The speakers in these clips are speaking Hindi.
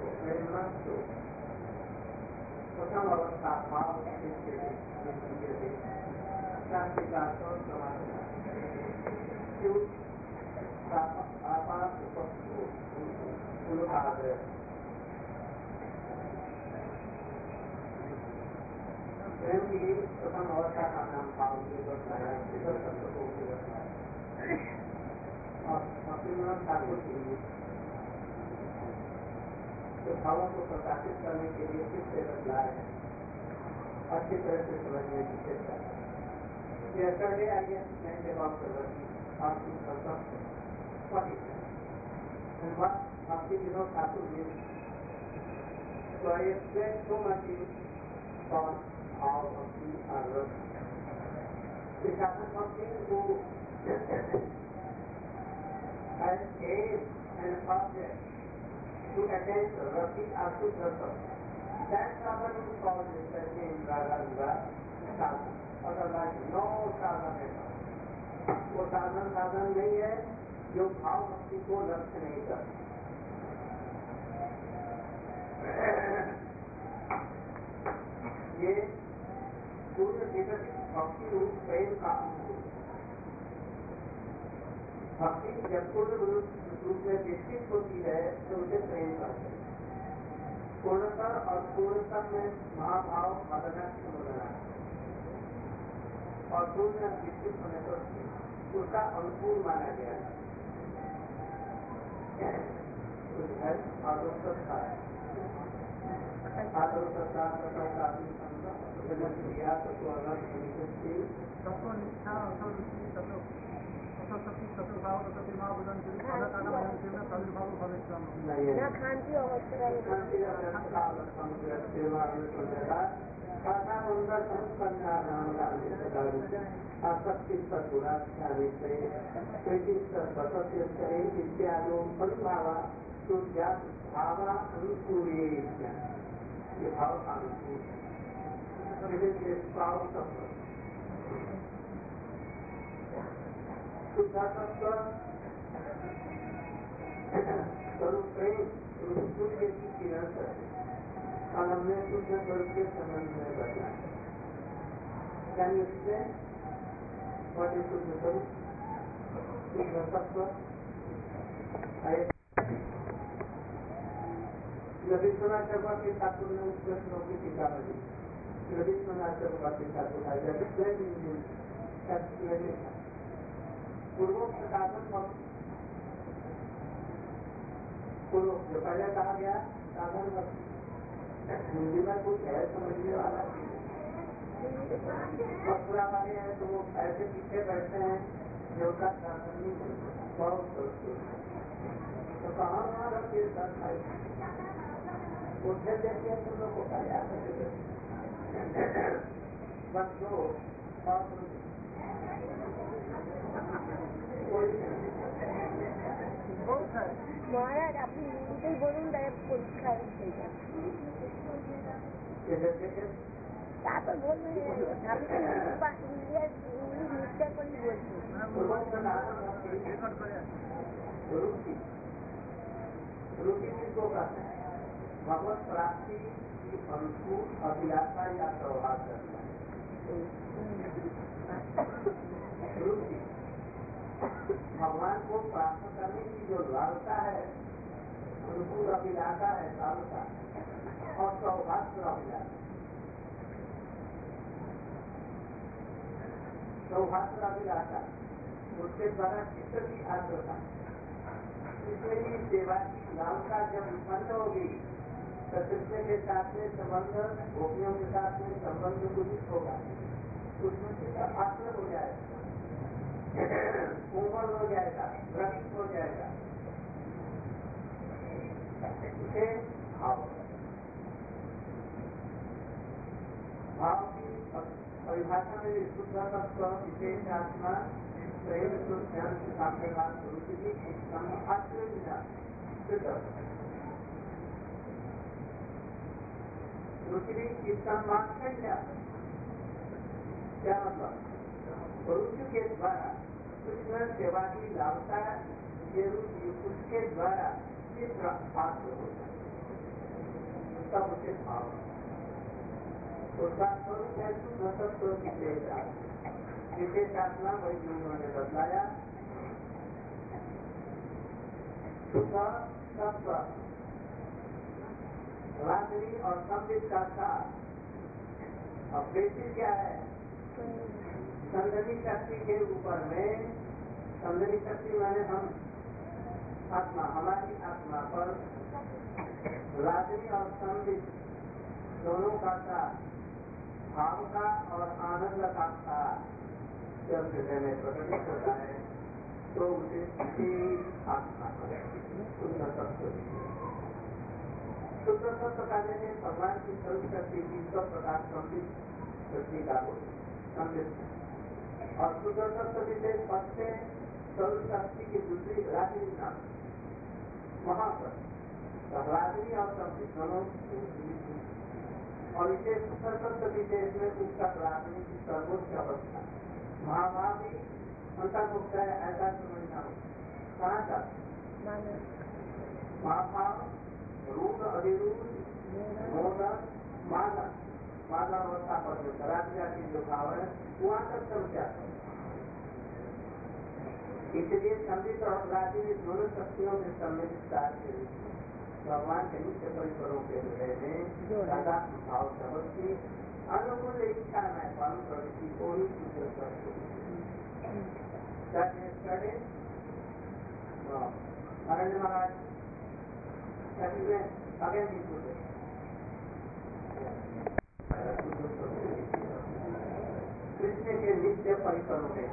प्रेमस्तु प्रथम अवस्था भाव प्रेम की प्रथम अवस्था का नाम भाव और भक्तिविनोद ठाकुर जी तो भावों को प्रकाशित करने के लिए किस से बदलाए हैं अच्छी तरह से समझने की चेष्टा यह कर गया मैं जवाब प्रगति आपकी भक्तिविनोद ठाकुर जी तो I explain so much on how bhakti are run. The sadhana bhakti who has aim and object to attain rati or sudrata. That sadhana is called especially in Raga sadhana. Otherwise no sadhana at all. वो साधन नहीं है जो भाव भक्ति को लक्ष्य नहीं करता. ये पूर्ण विकसित भक्ति रूप प्रेम का भक्ति जब पूर्ण रूप में विकसित होती है तो उसे प्रेम करते हैं. पूर्णता और पूर्णता में महाभाव मदना और पूर्ण विकसित होने पर उसका अनुकूल माना गया है. ये भाव अनुकूल शुद्धा तत्व स्वरूप प्रेम सूर्य की किरण और हमने शुद्ध स्वरूप के संबंध में बताया. Can you explain what is शुद्ध स्वरूप? शुद्ध तत्व रविन्द्रनाथ चक्रवर्ती ठाकुर ने उस प्रश्नों की किताब दी. रविन्द्रनाथ चक्रवर्ती ठाकुर पूर्वोक्त साधन पूर्व जो पहले कहा गया साधन हिंदी में कुछ है समझने वाला मथुरा वाले हैं तो वो ऐसे पीछे बैठते हैं जो का साधन नहीं बहुत सोचते तो कहाँ रखिए उठे देखिए तुम लोग को क्या बच्चों महाराज अपनी हिंदी बोलूँ परीक्षा তারপর বলবেন আমি তো ইংলিশ মিক্সচার করে বলছি. भगवत प्राप्ति की अनुकूल अभिलाषा या सौभाग्य करना. भगवान को प्राप्त करने की जो लालसा है अनुकूल अभिलाषा है लालसा और सौभाग्य अभिलाषा. सौभाग्य अभिलाषा उसके द्वारा चित्त की आर्द्रता. इसलिए सेवा की लालसा जब उत्पन्न होगी तो कृष्ण के साथ में संबंध गोपियों के साथ में संबंध उचित होगा. उसमें चित्त आश्रय हो जाएगा, कोमल हो जाएगा, द्रवित हो जाएगा. इसे भाव की परिभाषा में शुद्ध तत्व विशेष आत्मा प्रेम तो ज्ञान के सामने बात रुचि की आश्रय मिला. रुचि इसका मात्रा क्या मतलब? रुचि के द्वारा कृष्ण सेवा की लालसा ये रुचि उसके द्वारा चित्र प्राप्त होता है. तब उसे भाव उसका स्वरूप है शुद्ध सत्व विशेषात्मा वही जो उन्होंने बदलाया शुद्ध सत्व रात्रि और संबित का साथ। अब बेसिस क्या है? संगनी शक्ति के ऊपर में संगनी शक्ति माने हम आत्मा हमारी आत्मा पर रात्रि और संबित दोनों का साथ भाव का और आनंद का साथ जब हृदय में प्रकटित होता है तो उसे आत्मा शुद्ध सत्व। शुद्ध सत्व कहने में भगवान की स्वरूप शक्ति की सब प्रकार संबित शक्ति का संबित और शुद्ध सत्व विशेष पद से स्वरूप शक्ति की दूसरी रात्रि नाम वहां पर रात्रि और संबित दोनों और इसे शुद्ध सत्व विशेष में उत्तर रात्रि की सर्वोच्च अवस्था महाभावी अंतर्मुक्त है ऐसा समझना हो। कहाँ तक? महाभाव रूढ़ अधिरूढ़ मोदक मादक अवस्था पर जो रात्रि की जो भाव है वहाँ तक समझा। इसलिए संबित और रात्रि दोनों शक्तियों के सम्मिलित के रूप में भगवान के नित्य परिकरों के हृदय में सदा भाव समझती अनुकूल इच्छा में पालन प्रवृत्ति को ही शुद्ध करती। अरण्य महाराज अगेन कृष्ण के नित्य परिकरों में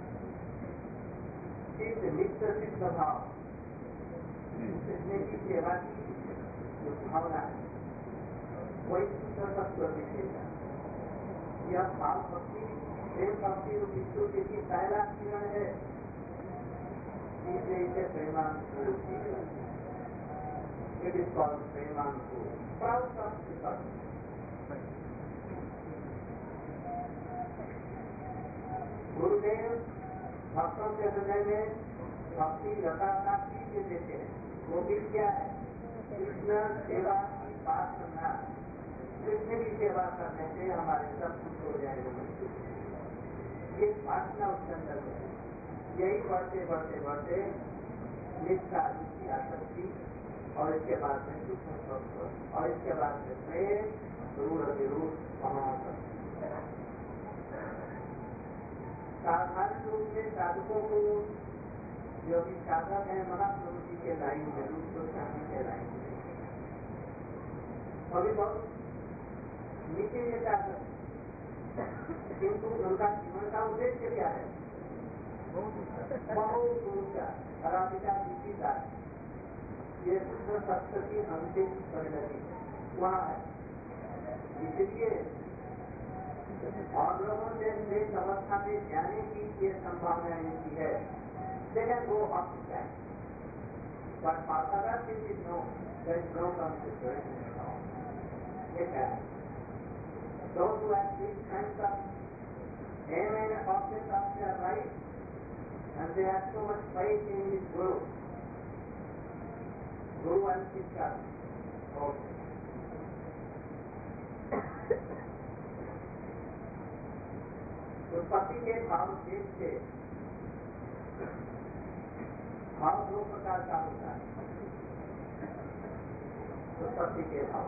नित्य सिद्ध भाव कृष्ण की सेवा की जो भावना है वही शुद्ध सत्व विशेष है। यह भाव भक्ति प्रेम भक्ति विष्णु की पहला किरण है। इसलिए इसे प्रेमानुकूल इट इज कॉल्ड प्रेमानुकूल प्राउड ऑफ गुरुदेव भक्तों के हृदय में भक्ति लता का बीज देते हैं। वो बीज क्या है? कृष्ण सेवा की बात करना। कृष्ण की सेवा करने से हमारे सब कुछ हो जाएगा। ये वासना उसके अंदर में यही बढ़ते बढ़ते बढ़ते निष्ठा रुचि आसक्ति और इसके बाद में दुख और इसके बाद में प्रेम रूढ़ विरूढ़ साधारण रूप में साधकों को जो भी साधक है महाप्रभु जी के लाइन में रूप गोस्वामी के लाइन में अभी बहुत नीचे ये साधक किंतु उनका जीवन का उद्देश्य क्या है? बहुत ऊंचा अराधिका विचिता ये शुद्ध सत्य की अंतिम परिणति वहाँ है। इसलिए और लोगों से श्रेष्ठ अवस्था में जाने की ये संभावना रहती है। लेकिन वो हम जाए पर पाता किसी नो नो कंसिडरेशन ये क्या है? Those who have these kinds of aim and object of their life and they have so much faith in his Guru and Shikha. उत्पत्ति के भाव देश से भाव दो प्रकार का होता है। उत्पत्ति के भाव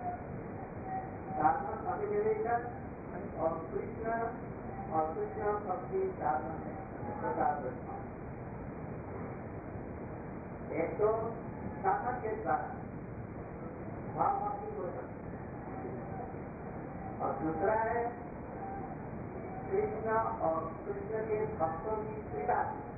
साधन अभिनिवेशक और कृष्ण भक्ति साधन प्रकार एक तो साधन के द्वारा भाव भक्ति हो सकती और दूसरा है कृष्ण और कृष्ण के भक्तों की कृपा।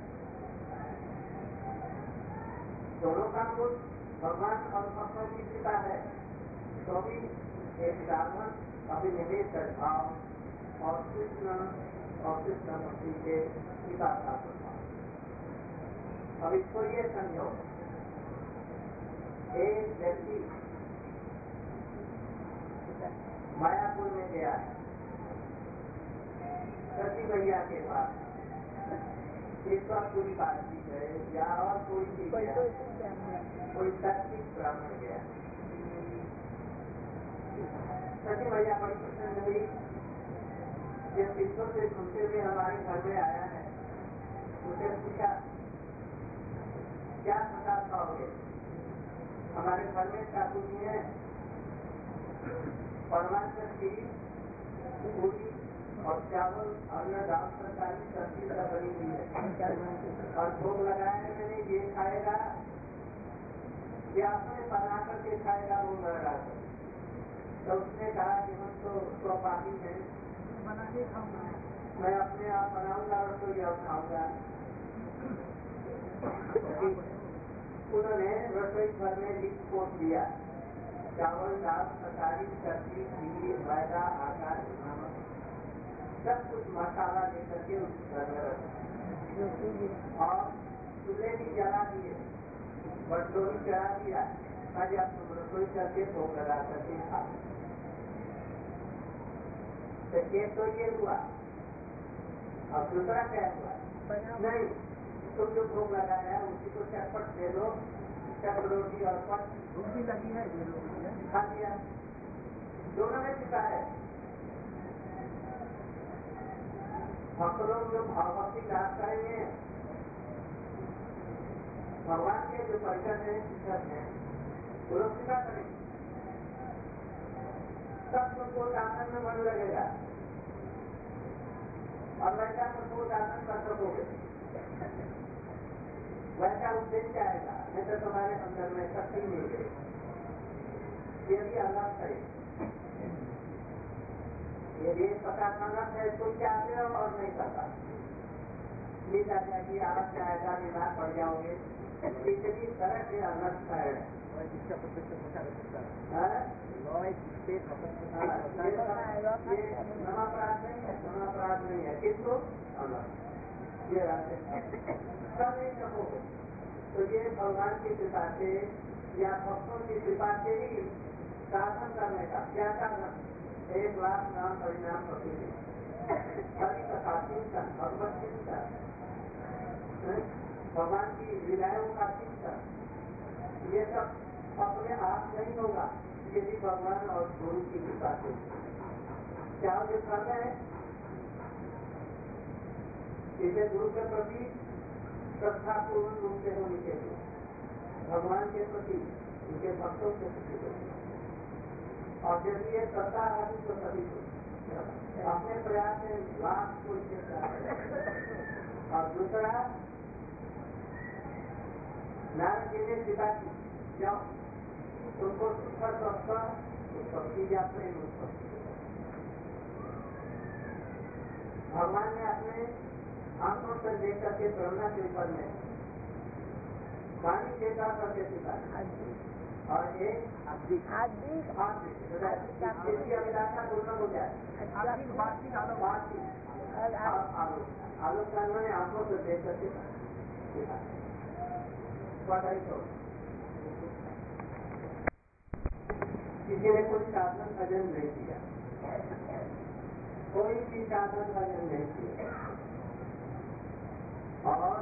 दोनों का कुछ भगवान और भक्तों की कृपा है तो भी एक साधन अभिनिवेश भाव और कृष्ण भक्ति के कृपा का प्रभाव। अब इसको ये समझो, एक व्यक्ति मायापुर में गया है सती मैया के पास ईश्वरपुरी पार्टी है या और कोई चीज कोई तात्विक ब्राह्मण गया भैया बड़ी प्रसन्न हुई, जब शिक्षकों से घूमते हुए हमारे घर में आया है, उसे पूछा क्या प्रसाद खाओगे? हमारे घर में ठाकुर जी है परमात्मा खीर, पूरी और चावल और दाल तरकारी सब्जी सब बनी हुई है और भोग लगाया है मैंने, ये खाएगा या अपने बना करके खाएगा वो लगा कर? तो उसने कहा कि हम तो स्वपापी हैं, बना के खाऊंगा, मैं अपने आप बनाऊंगा रसोई और खाऊंगा। उन्होंने रसोई घर में लिख पोत दिया, चावल दाल तरकारी सब्जी खीर मैदा आटा नमक सब कुछ मसाला लेकर के उस घर में रख और चूल्हे भी जला दिए, बटोरी चढ़ा दिया, आज आप तुम रसोई करके भोग लगा करके खा। तो एक तो ये हुआ, और दूसरा क्या हुआ? नहीं, तुम जो भोग लगाया उसी को चटपट दे दो, चट रोटी और पट भूख भी लगी है, खा दिया, दोनों में छिपा है। हम लोग जो भावभक्ति लाभ करेंगे, भगवान के जो परिकर है शिक्षक है, वो लोग छिपा करेंगे, सब तुमको दासन में मन लगेगा और वैसा तुमको दासन कर सकोगे, वैसा उद्देश्य आएगा, नहीं तो तुम्हारे अंदर में शक्ति नहीं है। ये भी अलग है, ये भी पता संगत है, तुम चाहते हो और नहीं करता, नींद आ जाएगी, आलस आएगा, बीमार पड़ जाओगे, इतनी तरह के अलग है। समापराध नहीं है, समापराध नहीं है, किसको अलग ये रहते सब नहीं सकोगे। तो ये भगवान की कृपा से या भक्तों की कृपा से ही साधन करने का क्या साधन? 1 लाख नाम परिणाम प्रतिदिन, हरि कथा चिंतन, भगवत चिंतन, भगवान की लीलाओं का चिंतन, ये सब अपने आप नहीं होगा, यदि भगवान और गुरु की कृपा से। क्या जो कर रहे हैं इसे गुरु के प्रति श्रद्धा पूर्ण रूप से होनी चाहिए, भगवान के प्रति, उनके भक्तों के प्रति, और यदि ये श्रद्धा है तो सभी को अपने प्रयास से लाभ को चेष्टा करें। और दूसरा, नारद जी ने पिता की जाओ उनको सुखद उत्पत्ति या प्रेम उत्पत्ति, भगवान ने अपने आंखों से देख करके ब्रह्मा के ऊपर में पानी देता करके पिता, और एक अभिलाषा पूर्ण हो जाए, आलोक ने आंखों से देख करके किसी ने कोई साधन भजन नहीं किया, कोई भी साधन भजन नहीं किया, और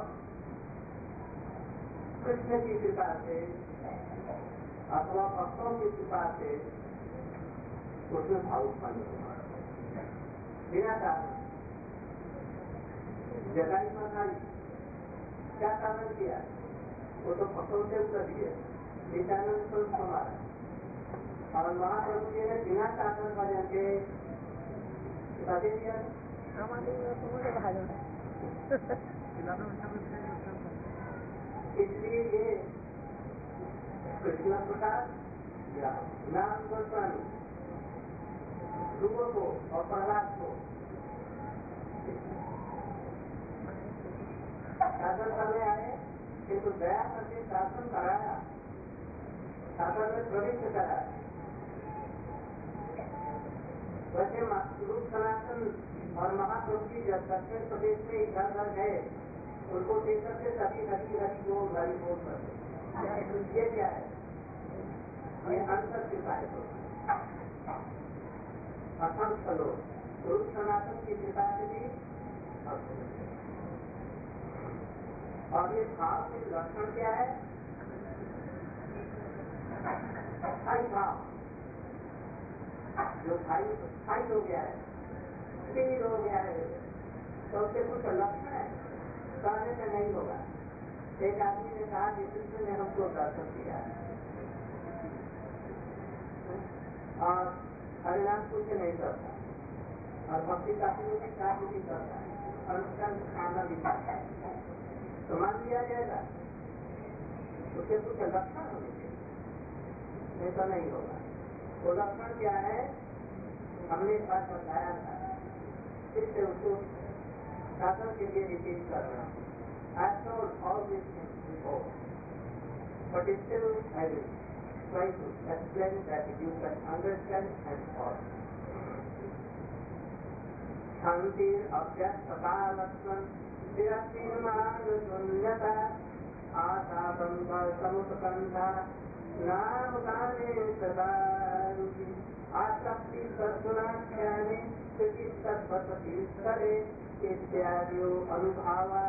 कृष्ण की कृपा से अथवा भक्तों की कृपा से उसमें भाव उत्पन्न हुआ, बिना साधन। जगाई मनाई क्या साधन किया? वो तो भक्तों से उत्तर दिए, नित्यानंद स्वरूप हमारा, और महाप्रभु जी ने बिना साधन भजन के दे दिया। इसलिए ये कृष्ण प्रसाद या नाम गोस्वामी ध्रुव को और प्रहलाद को शासन करने आए, किंतु दया करके शासन कराया, शासन में प्रविष्ट कराया। वैसे रूप सनातन और महाप्रभु जी जब दक्षिण प्रदेश में इधर उधर गए, उनको देख करके सभी हरी हरी बोल करते। ये क्या है? ये अंतर कृपा है। असंख्य लोग रूप सनातन की कृपा से भी, और ये भाव के लक्षण क्या है? स्थायी भाव, जो खाई हो गया है, स्थिर हो गया है, तो उससे कुछ लक्षण है, कहने से नहीं होगा। एक आदमी ने कहा कि कृष्ण ने हमको दर्शन दिया और हरिनाम कुछ नहीं करता और भक्ति काफी लोग कार्य भी करता है और उसका खाना भी खाता है, तो मान लिया जाएगा। उसके कुछ लक्षण होने चाहिए, ऐसा नहीं होगा। वो लक्षण क्या है, हमने एक बात बताया था, इससे उसको शासन के लिए रिपीट कर रहा हूँ। I told all these things before, but still I will try to explain that you can understand and follow. शांतिर अव्यक्तता लक्षण विरक्तिर्मार्ग शून्यता आशादंभ समुत्कंठा नाम गाने सदा रुचि आसक्ति सद्गुणाख्याने स्थिति तद्वसति करे इत्यादि अनुभावा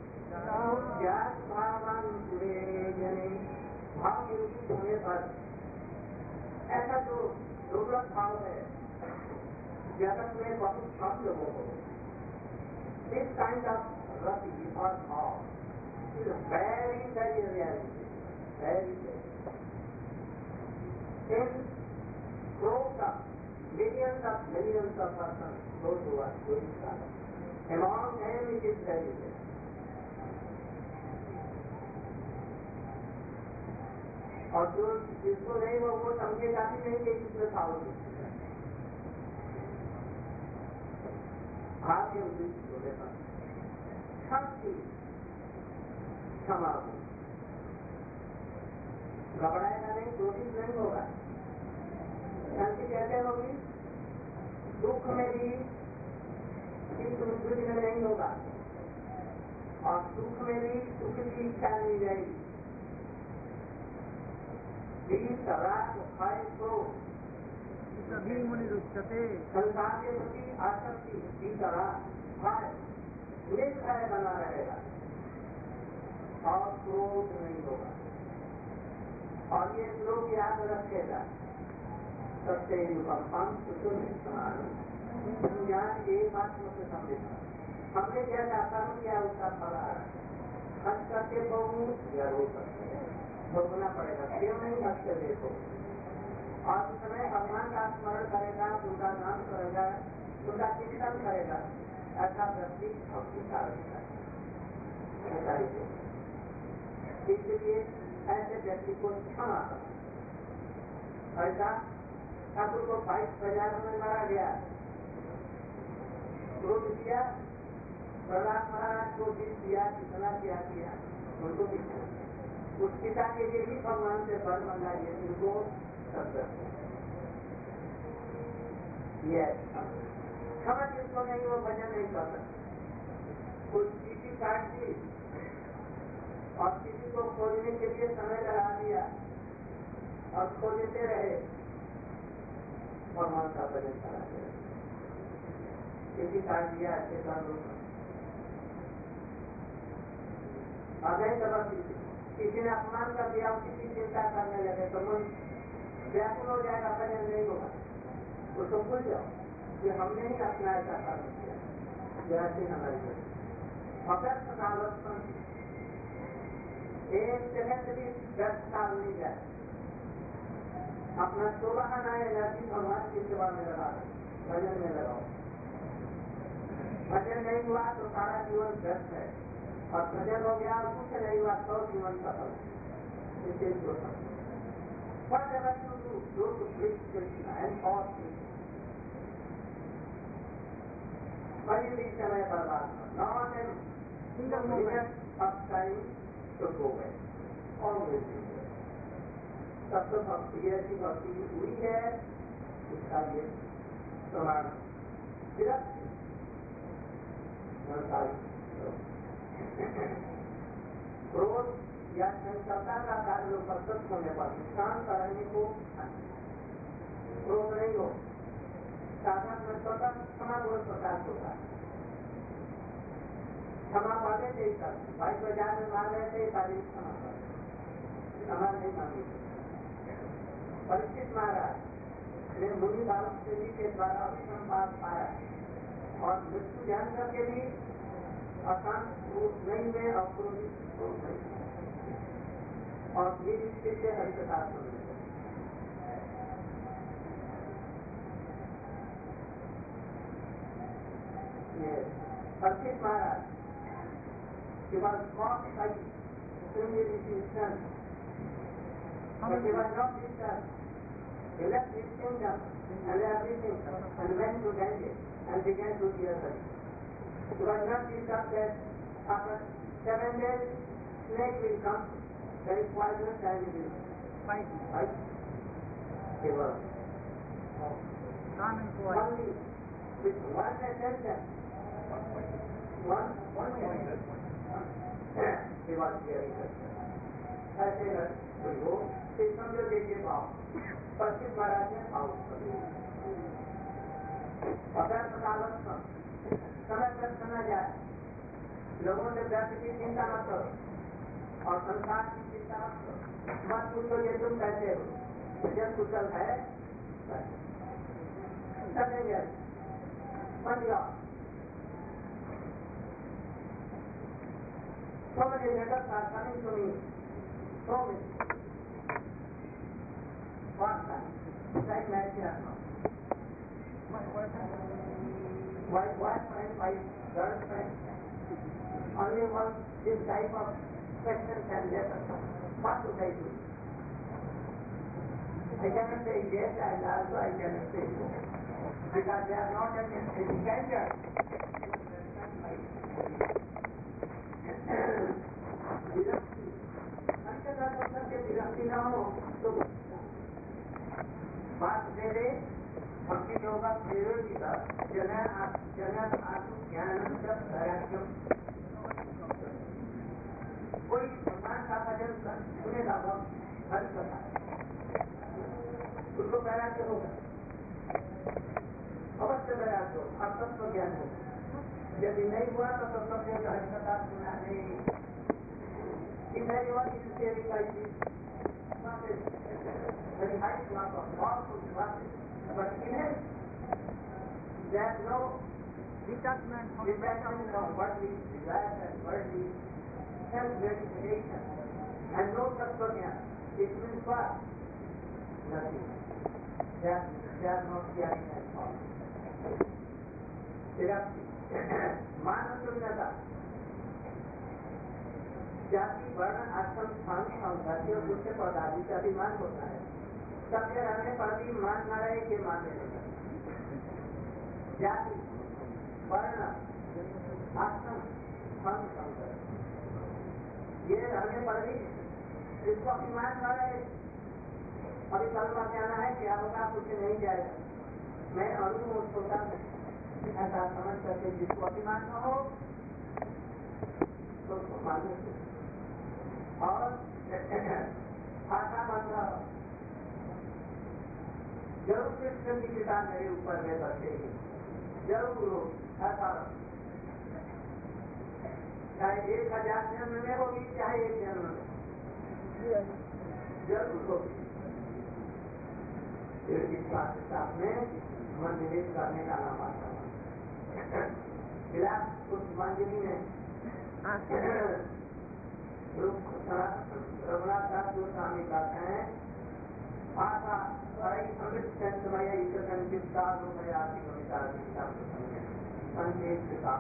भावानुकूले जने। भाव निरूपित होने पर ऐसा जो दुर्लभ भाव है जगत में बहुत कम लोगों को, this kind of rati or भाव is very very rare, very rare. In crores of millions of persons, those who are doing that, among them it is very rare. और जो जिसको नहीं वो समझेगा भी नहीं कि इसमें भाव नहीं। भाव के उद्देश्य होने पर शक्ति क्षमा हो, घबराएगा नहीं, क्रोधित नहीं होगा। शांति कैसे होगी? दुख में भी उद्विग्न नहीं होगा और सुख में भी सुख की इच्छा नहीं रहेगी। सभी मुनि रुचते संसार के प्रति आसक्ति भय निर्भय बना रहेगा और क्रोध नहीं होगा। और ये लोग याद रखेगा, सत्य युगम समान ज्ञान एक आत्म से समझेगा। हमने जैसा कर्म किया उसका फल आ रहा है, हंस करके बहुत या रो सकते हैं, भोगना पड़ेगा। क्यों नहीं हंसते देखो। और उस समय भगवान का स्मरण करेगा, उनका नाम करेगा, उनका चिंतन करेगा, ऐसा व्यक्ति भक्ति का है। इसलिए ऐसे व्यक्ति को क्षमा करना। ऐसा ठाकुर को 22,000 में मारा गया, क्रोध किया, प्रहलाद महाराज को भी दिया, कितना क्या किया, उनको भी उस पिता के लिए भी भगवान से वर मंगाइए, उनको क्षमा जिसको नहीं वो भजन नहीं कर सकते। कोई चीटी काट दी और किसी को खोजने के लिए समय लगा दिया और खोजते रहे, भगवान का भजन करा दिया। किसी काट दिया ऐसे कर लो, नहीं तो किसी ने अपमान कर दिया, उसी की चिंता करने लगे तो मन व्याकुल हो जाएगा, भजन नहीं होगा। उसको भूल जाओ कि हमने ही अपना ऐसा कर्म किया, जैसे हमारी अव्यक्त कालक्षण एक सेकंड भी व्यर्थ काल नहीं जाए। अपना 16 एनर्जी भगवान की सेवा में लगा, भजन में लगाओ। भजन नहीं हुआ तो सारा जीवन व्यर्थ है, और भजन हो गया और कुछ नहीं हुआ तो जीवन सफल है। इसे सोचो, whatever you do to please Krishna and for Krishna. कभी भी समय बर्बाद not a single minute of time to go away. Always be there. तब तो भक्ति ऐसी भक्ति हुई है, इसका ये प्रमाण विरक्ति क्रोध या चंचलता का कार्य उपस्थित होने पर शांत रहने को क्रोध नहीं हो। साधक में स्वतः क्षमा गुण प्रकाश होता है। क्षमा पाने से ही कर 22,000 में मार रहे थे, सारी क्षमा कर, क्षमा नहीं मांगी। परीक्षित महाराज ने मुनि भाव के द्वारा भी संपाद पाया और मृत्यु ध्यान करके भी अशांत नहीं हुए, अक्रोधित नहीं, और धीरे धीरे हरिकथा सुनने Archit Maharaj, he was caught by extremely resistance, but he was not disturbed. He left his kingdom and everything and went to Ganges and began to hear Hari. He was not disturbed that after 7 days snake will come, very poisonous and he will fight. He was only with one attention. One he was very good. ऐसे वो समझो देखिए भाव पश्चिम महाराज ने भाव अगर प्रकालत्म समय पर सुना जाए, लोगों से व्यर्थ की चिंता मत करो और संसार की चिंता मत करो, मत पूछो ये तुम कैसे हो, जब कुशल है करेंगे बन जाओ। So many letters are coming to me, so many. What time? Like magic. My wife and my girlfriend, only one this type of questions and letters. What should I do? I cannot say yes and also I cannot say no. Because they are not independent. विरक्ति न हो तो बात दे दे भक्ति योगा प्रेरित जगत आत्म ज्ञान कोई भगवान का भजन सुनेगा हरि कथा उसको बैराग्य होगा, अवश्य बैराग्य हो, अब तत्व ज्ञान हो। यदि नहीं हुआ तो सबसे हरि कथा सुना नहीं। If anyone is saying like this, not a very high class of powerful classes, but in it, there is no detachment from worldly desires and worldly self-gratification, and no tattva-jnana. It means what? Nothing. They are not caring at all. Manasurnata. जाति वर्ण आश्रम स्थान और जाति और दूसरे पदार्थ का अभिमान होता है, सभ्य रहने पर भी मान न रहे कि मान लेने का। जाति वर्ण आश्रम स्थान ये रहने पर भी इसको अभिमान न रहे। अभी कल का कहना है क्या होगा, कुछ नहीं जाएगा, मैं अनुभव होता ऐसा समझ करके जिसको अभिमान न हो तो उसको मान लेते। और भाषा बंधा जरूर कृष्ण की कृपा मेरे ऊपर में बरसेगी, जरूर लोग ऐसा चाहे 1000 जन्म में होगी चाहे 1 जन्म में जरूर होगी। इस साथ में मन निवेश करने का नाम आता है। विलास पुष्पांजलि में रघुनाथ दास गोस्वामी कहते हैं, आशा बड़ी अमृत संतमय चित्ता रूपयाति कविता संकेत के साथ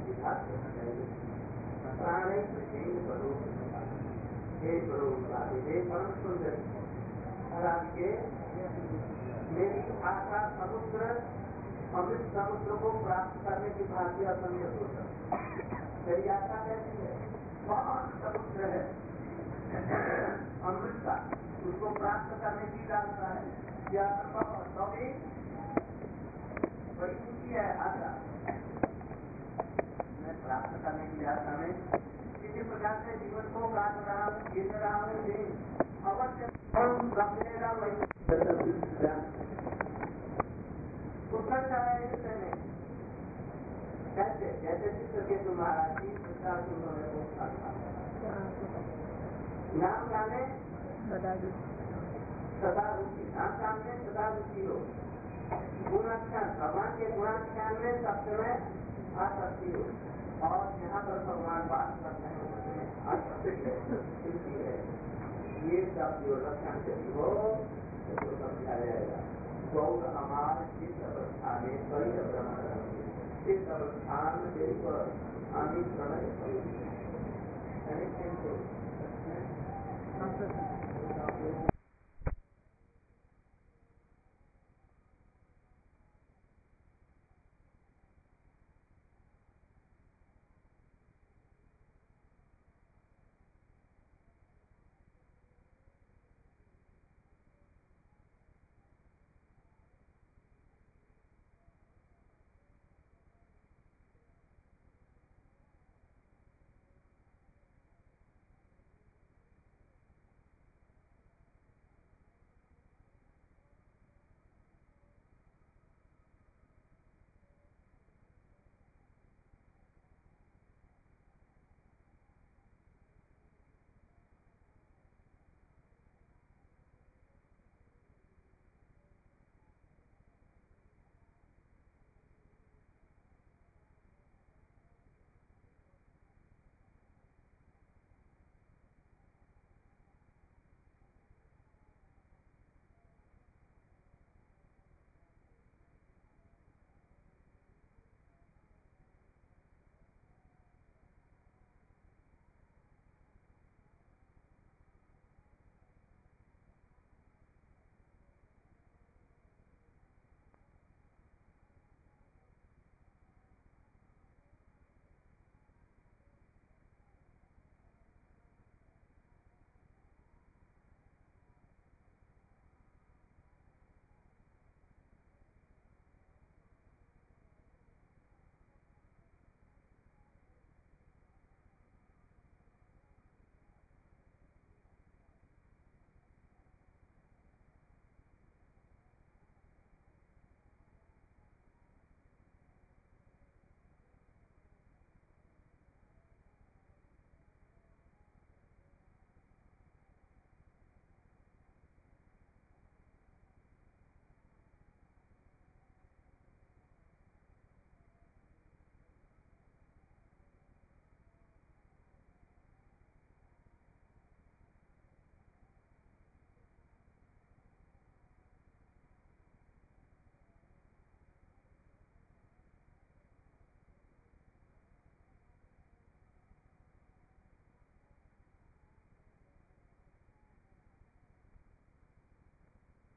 प्राणी हे परम सुंदर महाराज के मेरी आशा समुद्र अमृत समुद्र को प्राप्त करने की भाग्य असंभव होता। मेरी आशा कैसी है, बहुत समुद्र है अमृत का, उसको प्राप्त करने की आशा है, यह असंभव तो भी बड़ी ऊंची है आशा। मैं प्राप्त करने की आशा में किसी प्रकार से जीवन को काट रहा हूँ, जीत रहा हूँ, अवश्य मिलेगा वही उत्तर है में कैसे जैसे चित्र के तुम्हारा जी प्रचार उन्होंने वो नाम गाने सदा रुचि, नाम में सदा रुचि हो, गुणाख्यान भगवान के गुणाख्यान में सब समय आसक्ति हो, और जहाँ पर भगवान बात करते हैं उसमें आसक्ति है। ये सब जो लक्षण यदि हो तो समझा जाएगा। गौर हमारे चित्त अवस्था में कई भ्रमण, चित्त अवस्थान पर आदि प्रणय